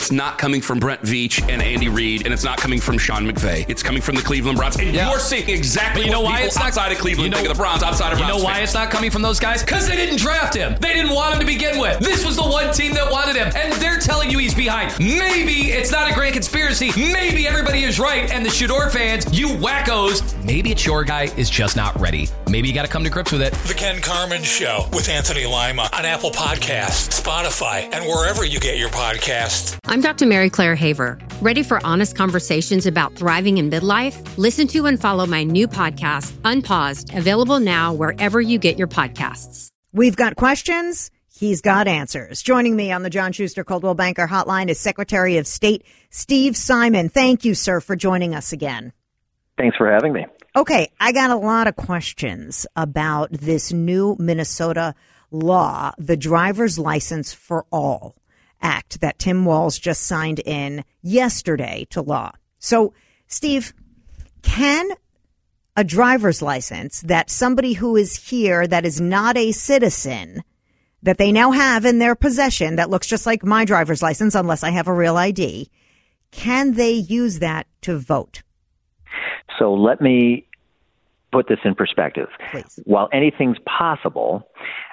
it's not coming from Brent Veach and Andy Reid, and it's not coming from Sean McVay. It's coming from the Cleveland Browns. And you're seeing exactly what people outside of Cleveland think of the Browns, outside of Browns. You know why it's not coming from those guys? Because they didn't draft him. They didn't want him to begin with. This was the one team that wanted him, and they're telling you he's behind. Maybe it's not a grand conspiracy. Maybe everybody is right, and the Shador fans, you wackos, maybe it's your guy is just not ready. Maybe you got to come to grips with it. The Ken Carman Show with Anthony Lima on Apple Podcasts, Spotify, and wherever you get your podcasts. I'm Dr. Mary Claire Haver. Ready for honest conversations about thriving in midlife? Listen to and follow my new podcast, Unpaused, available now wherever you get your podcasts. We've got questions. He's got answers. Joining me on the John Schuster Coldwell Banker Hotline is Secretary of State Steve Simon. Thank you, sir, for joining us again. Thanks for having me. Okay, I got a lot of questions about this new Minnesota law, the Driver's License for All Act that Tim Walz just signed in yesterday to law. So, Steve, can a driver's license that somebody who is here that is not a citizen that they now have in their possession that looks just like my driver's license unless I have a real ID, can they use that to vote? So let me put this in perspective. Please. While anything's possible,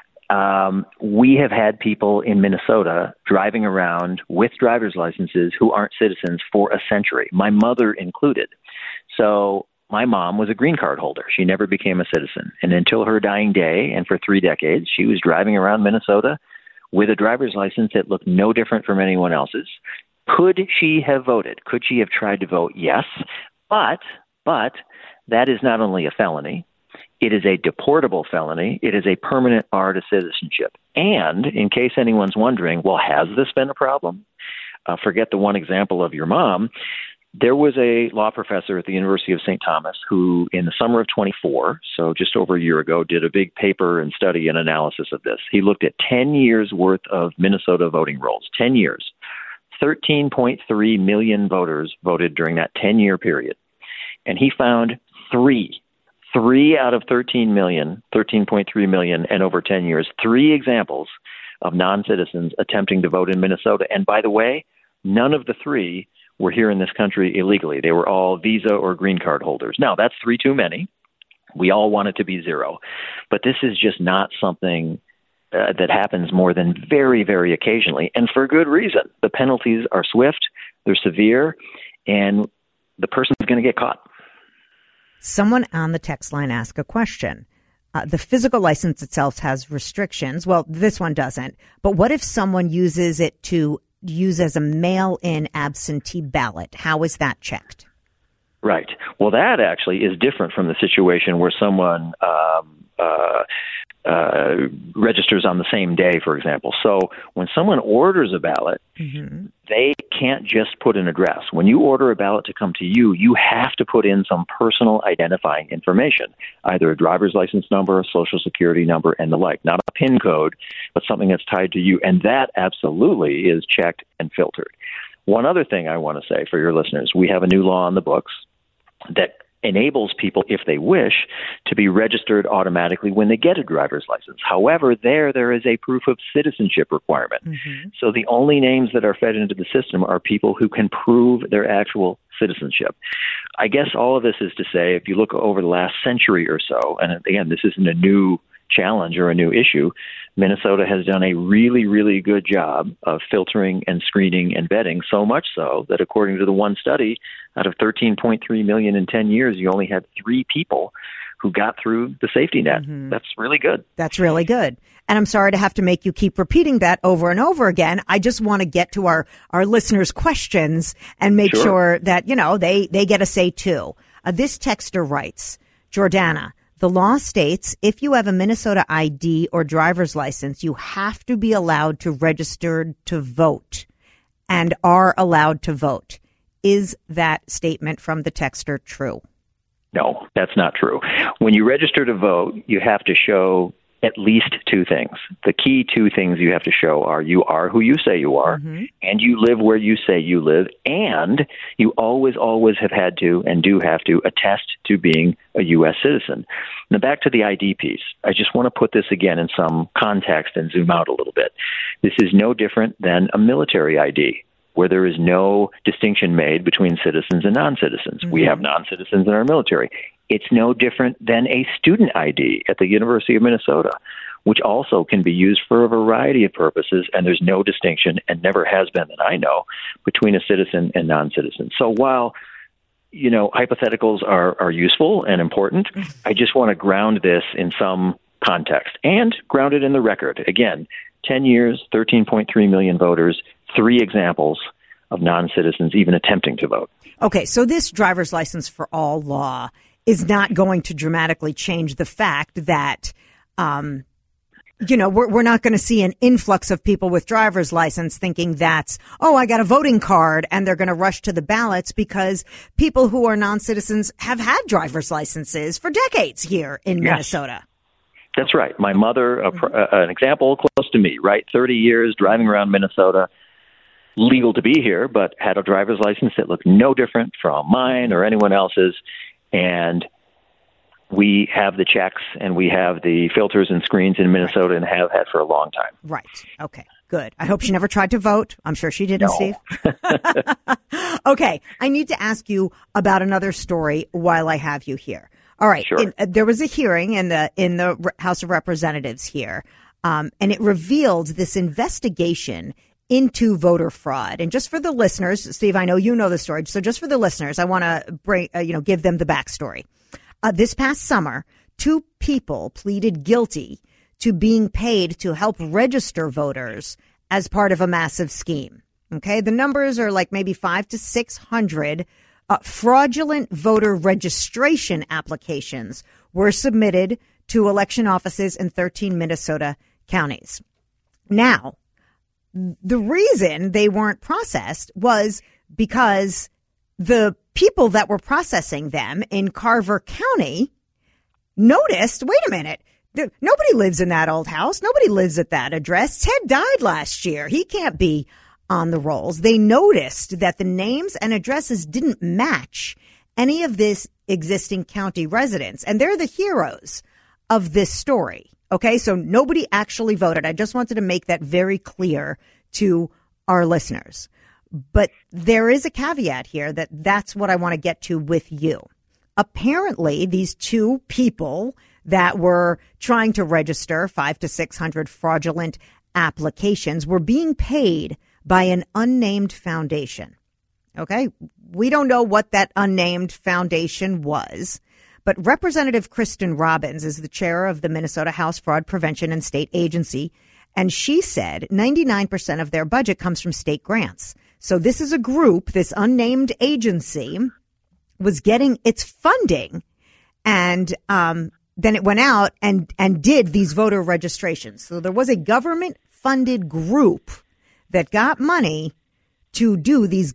we have had people in Minnesota driving around with driver's licenses who aren't citizens for a century, my mother included. So my mom was a green card holder. She never became a citizen. And until her dying day, and for 3 decades, she was driving around Minnesota with a driver's license that looked no different from anyone else's. Could she have voted? Could she have tried to vote? Yes. But that is not only a felony, it is a deportable felony. It is a permanent bar to citizenship. And in case anyone's wondering, well, has this been a problem? Forget the one example of your mom. There was a law professor at the University of St. Thomas who, in the summer of 24, so just over a year ago, did a big paper and study and analysis of this. He looked at 10 years' worth of Minnesota voting rolls, 10 years. 13.3 million voters voted during that 10-year period. And he found three out of 13 million, 13.3 million, and over 10 years, 3 examples of non-citizens attempting to vote in Minnesota. And by the way, none of the 3 were here in this country illegally. They were all visa or green card holders. Now, that's 3 too many. We all want it to be 0. But this is just not something that happens more than very, very occasionally, and for good reason. The penalties are swift, they're severe, and the person's going to get caught. Someone on the text line asked a question. The physical license itself has restrictions. Well, this one doesn't. But what if someone uses it to use as a mail-in absentee ballot? How is that checked? Right. Well, that actually is different from the situation where someone registers on the same day, for example. So when someone orders a ballot, they can't just put an address. When you order a ballot to come to you, you have to put in some personal identifying information, either a driver's license number, a social security number, and the like. Not a PIN code, but something that's tied to you. And that absolutely is checked and filtered. One other thing I want to say for your listeners, we have a new law on the books that enables people, if they wish, to be registered automatically when they get a driver's license. However, there is a proof of citizenship requirement. So the only names that are fed into the system are people who can prove their actual citizenship. I guess all of this is to say, if you look over the last century or so, and again, this isn't a new challenge or a new issue, Minnesota has done a really, really good job of filtering and screening and vetting, so much so that according to the one study, out of 13.3 million in 10 years, you only had 3 people who got through the safety net. That's really good. That's really good. And I'm sorry to have to make you keep repeating that over and over again. I just want to get to our listeners' questions and make sure that, they get a say too. This texter writes, Jordana, the law states if you have a Minnesota ID or driver's license, you have to be allowed to register to vote and are allowed to vote. Is that statement from the texter true? No, that's not true. When you register to vote, you have to show at least 2 things. The key 2 things you have to show are you are who you say you are, and you live where you say you live, and you always have had to and do have to attest to being a U.S. citizen. Now back to the ID piece. I just want to put this again in some context and zoom out a little bit. This is no different than a military ID. where there is no distinction made between citizens and non-citizens. We have non-citizens in our military. It's no different than a student ID at the University of Minnesota, which also can be used for a variety of purposes, and there's no distinction, and never has been that I know, between a citizen and non-citizen. So while, hypotheticals are useful and important, I just want to ground this in some context and ground it in the record. Again, 10 years, 13.3 million voters, 3 examples of non-citizens even attempting to vote. Okay, so this driver's license for all law is not going to dramatically change the fact that, we're not going to see an influx of people with driver's license thinking that's, I got a voting card, and they're going to rush to the ballots, because people who are non-citizens have had driver's licenses for decades here in Minnesota. That's right. My mother, an example close to me, right? 30 years driving around Minnesota, legal to be here, but had a driver's license that looked no different from mine or anyone else's. And we have the checks and we have the filters and screens in Minnesota and have had for a long time. Right. Okay. Good. I hope she never tried to vote. I'm sure she didn't, Steve. Okay. I need to ask you about another story while I have you here. All right. Sure. There was a hearing in the House of Representatives here, and it revealed this investigation into voter fraud. And just for the listeners, Steve, I know you know the story. So just for the listeners, I want to give them the backstory. This past summer, 2 people pleaded guilty to being paid to help register voters as part of a massive scheme. Okay. The numbers are like maybe 500 to 600 fraudulent voter registration applications were submitted to election offices in 13 Minnesota counties. Now, the reason they weren't processed was because the people that were processing them in Carver County noticed, wait a minute, nobody lives in that old house. Nobody lives at that address. Ted died last year. He can't be on the rolls. They noticed that the names and addresses didn't match any of this existing county residents. And they're the heroes of this story. Okay, so nobody actually voted. I just wanted to make that very clear to our listeners. But there is a caveat here that's what I want to get to with you. Apparently, these 2 people that were trying to register 500 to 600 fraudulent applications were being paid by an unnamed foundation. Okay, we don't know what that unnamed foundation was, but Representative Kristen Robbins is the chair of the Minnesota House Fraud Prevention and State Agency, and she said 99% of their budget comes from state grants. So this is a group, this unnamed agency, was getting its funding, and then it went out and did these voter registrations. So there was a government-funded group that got money to do these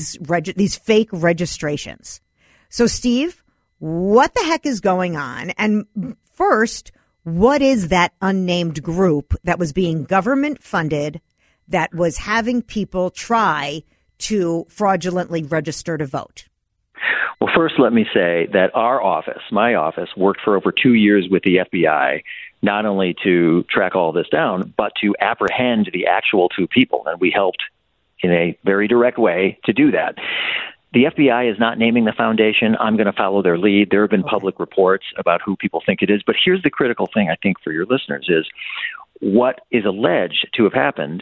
fake registrations. So, Steve, what the heck is going on? And first, what is that unnamed group that was being government funded that was having people try to fraudulently register to vote? Well, first, let me say that my office, worked for over 2 years with the FBI, not only to track all this down, but to apprehend the actual 2 people. And we helped in a very direct way to do that. The FBI is not naming the foundation. I'm going to follow their lead. There have been public reports about who people think it is. But here's the critical thing, I think, for your listeners is what is alleged to have happened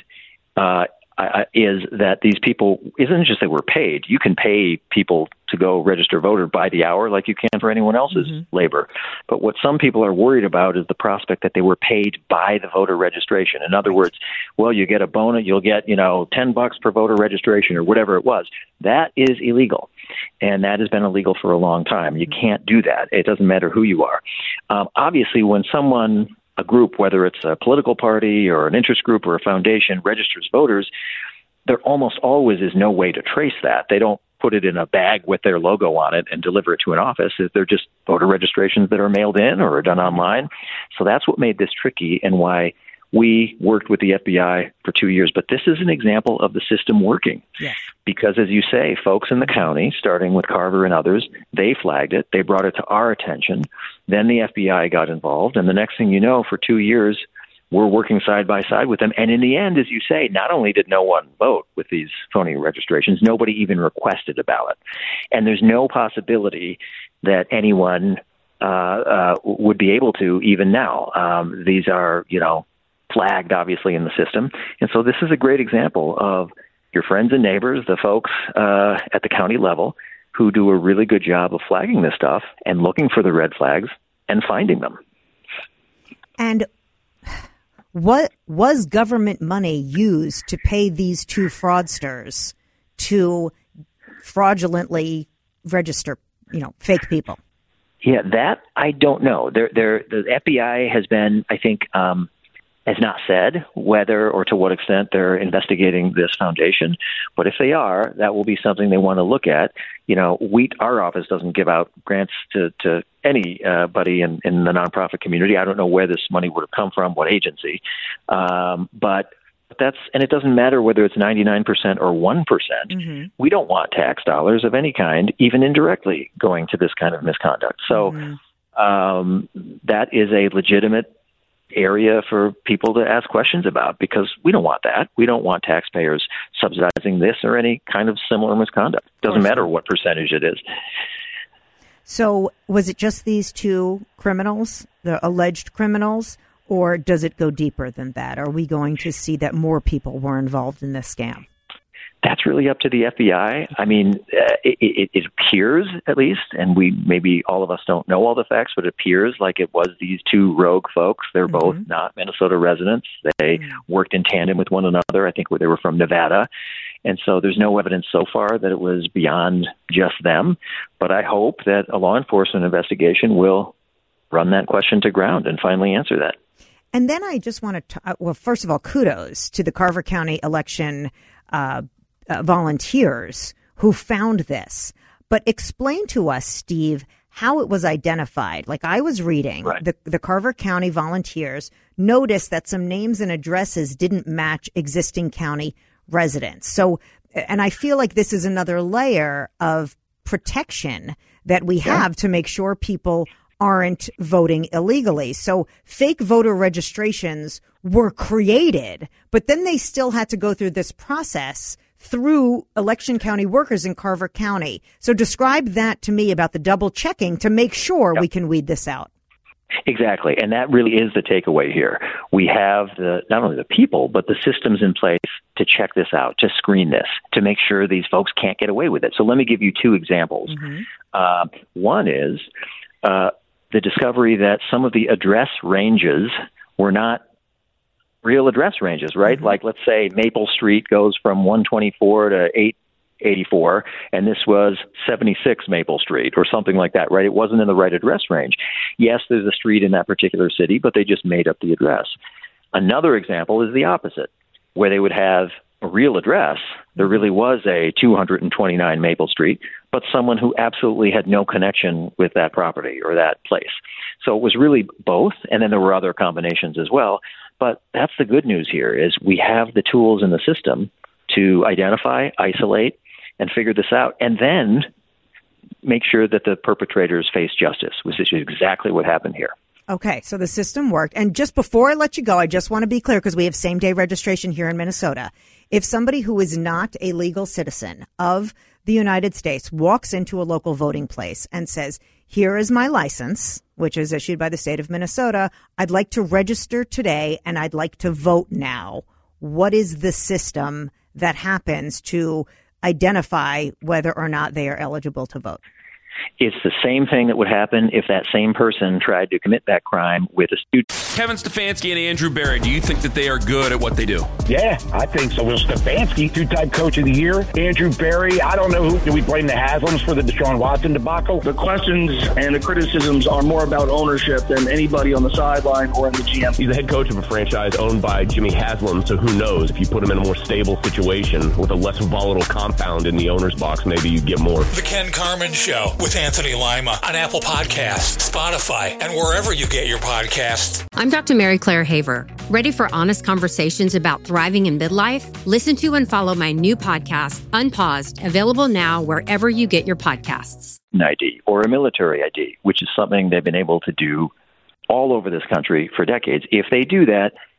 is that these people, isn't just that we're paid. You can pay people to go register voter by the hour like you can for anyone else's labor. But what some people are worried about is the prospect that they were paid by the voter registration. In other words, well, you get a bonus, you'll get, $10 per voter registration or whatever it was. That is illegal. And that has been illegal for a long time. You can't do that. It doesn't matter who you are. Obviously, when a group, whether it's a political party or an interest group or a foundation, registers voters, there almost always is no way to trace that. They don't put it in a bag with their logo on it and deliver it to an office. They're just voter registrations that are mailed in or are done online. So that's what made this tricky and why we worked with the FBI for 2 years. But this is an example of the system working. Yes. Because, as you say, folks in the county, starting with Carver and others, they flagged it. They brought it to our attention. Then the FBI got involved. And the next thing you know, for 2 years, we're working side by side with them. And in the end, as you say, not only did no one vote with these phony registrations, nobody even requested a ballot. And there's no possibility that anyone would be able to even now. These are, flagged, obviously, in the system. And so this is a great example of your friends and neighbors, the folks at the county level, who do a really good job of flagging this stuff and looking for the red flags and finding them. And what was government money used to pay these two fraudsters to fraudulently register, fake people? Yeah, that I don't know. The FBI has been, I think, has not said whether or to what extent they're investigating this foundation. But if they are, that will be something they want to look at. Our office doesn't give out grants to anybody in the nonprofit community. I don't know where this money would have come from, what agency. But and it doesn't matter whether it's 99% or 1%. Mm-hmm. We don't want tax dollars of any kind, even indirectly, going to this kind of misconduct. So that is a legitimate area for people to ask questions about, because we don't want that. We don't want taxpayers subsidizing this or any kind of similar misconduct. Doesn't matter what percentage it is. So was it just these two criminals, the alleged criminals, or does it go deeper than that? Are we going to see that more people were involved in this scam? That's really up to the FBI. I mean, it appears, at least, and maybe all of us don't know all the facts, but it appears like it was these two rogue folks. They're both not Minnesota residents. They worked in tandem with one another. I think they were from Nevada. And so there's no evidence so far that it was beyond just them. But I hope that a law enforcement investigation will run that question to ground and finally answer that. And then I just want to, first of all, kudos to the Carver County election volunteers who found this. But explain to us, Steve, how it was identified. Like I was reading, the Carver County volunteers noticed that some names and addresses didn't match existing county residents. So, and I feel like this is another layer of protection that we have to make sure people aren't voting illegally. So fake voter registrations were created, but then they still had to go through this process through election county workers in Carver County. So describe that to me about the double checking to make sure we can weed this out. Exactly. And that really is the takeaway here. We have not only the people, but the systems in place to check this out, to screen this, to make sure these folks can't get away with it. So let me give you two examples. One is the discovery that some of the address ranges were not real address ranges, right? Like, let's say Maple Street goes from 124 to 884, and this was 76 Maple Street or something like that, right? It wasn't in the right address range. Yes, there's a street in that particular city, but they just made up the address. Another example is the opposite, where they would have a real address. There really was a 229 Maple Street, but someone who absolutely had no connection with that property or that place. So it was really both, and then there were other combinations as well. But that's the good news here, is we have the tools in the system to identify, isolate, and figure this out, and then make sure that the perpetrators face justice, which is exactly what happened here. Okay, so the system worked. And just before I let you go, I just want to be clear, because we have same-day registration here in Minnesota. If somebody who is not a legal citizen of the United States walks into a local voting place and says, here is my license, which is issued by the state of Minnesota, I'd like to register today and I'd like to vote now, what is the system that happens to identify whether or not they are eligible to vote? It's the same thing that would happen if that same person tried to commit that crime with a student. Kevin Stefanski and Andrew Berry, do you think that they are good at what they do? Yeah, I think so. Well, Stefanski, two-time coach of the year. Andrew Berry, I don't know do we blame the Haslams for the Deshaun Watson debacle? The questions and the criticisms are more about ownership than anybody on the sideline or in the GM. He's the head coach of a franchise owned by Jimmy Haslam, so who knows? If you put him in a more stable situation with a less volatile compound in the owner's box, maybe you get more. The Ken Carman Show with Anthony Lima on Apple Podcasts, Spotify, and wherever you get your podcasts. I'm Dr. Mary Claire Haver. Ready for honest conversations about thriving in midlife? Listen to and follow my new podcast, Unpaused, available now wherever you get your podcasts. An ID or a military ID, which is something they've been able to do all over this country for decades. If they do that,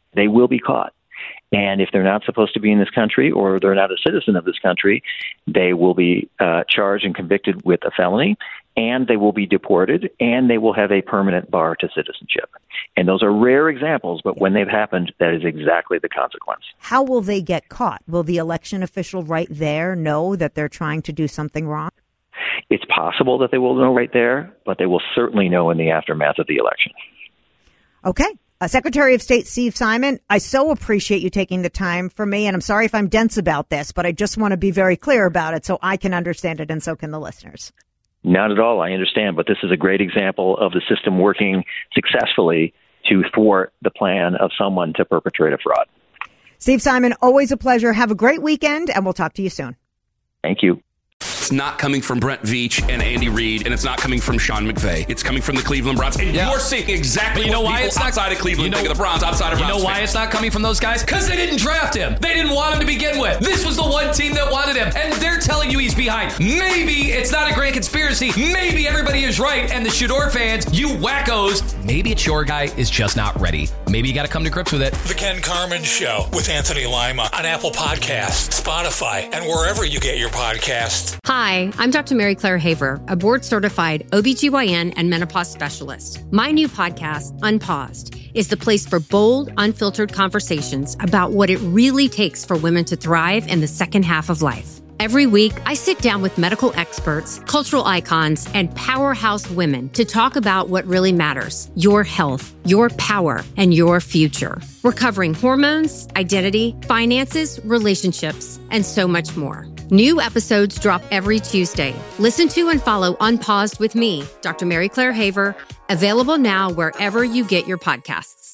they will be caught. And if they're not supposed to be in this country or they're not a citizen of this country, they will be charged and convicted with a felony, and they will be deported, and they will have a permanent bar to citizenship. And those are rare examples, but when they've happened, that is exactly the consequence. How will they get caught? Will the election official right there know that they're trying to do something wrong? It's possible that they will know right there, but they will certainly know in the aftermath of the election. Okay. Secretary of State Steve Simon, I so appreciate you taking the time for me, and I'm sorry if I'm dense about this, but I just want to be very clear about it so I can understand it and so can the listeners. Not at all. I understand, but this is a great example of the system working successfully to thwart the plan of someone to perpetrate a fraud. Steve Simon, always a pleasure. Have a great weekend, and we'll talk to you soon. Thank you. It's not coming from Brent Veach and Andy Reid, and it's not coming from Sean McVay. It's coming from the Cleveland Browns. And you're seeing exactly what people outside of Cleveland think of the Browns, outside of Browns You know why fans. it's not coming from those guys? Because they didn't draft him. They didn't want him to begin with. This was the one team that wanted him, and they're telling you he's behind. Maybe it's not a grand conspiracy. Maybe everybody is right, and the Shador fans, you wackos, maybe it's your guy is just not ready. Maybe you got to come to grips with it. The Ken Carman Show with Anthony Lima on Apple Podcasts, Spotify, and wherever you get your podcasts. Hi, I'm Dr. Mary Claire Haver, a board-certified OBGYN and menopause specialist. My new podcast, Unpaused, is the place for bold, unfiltered conversations about what it really takes for women to thrive in the second half of life. Every week, I sit down with medical experts, cultural icons, and powerhouse women to talk about what really matters: your health, your power, and your future. We're covering hormones, identity, finances, relationships, and so much more. New episodes drop every Tuesday. Listen to and follow Unpaused with me, Dr. Mary Claire Haver, available now wherever you get your podcasts.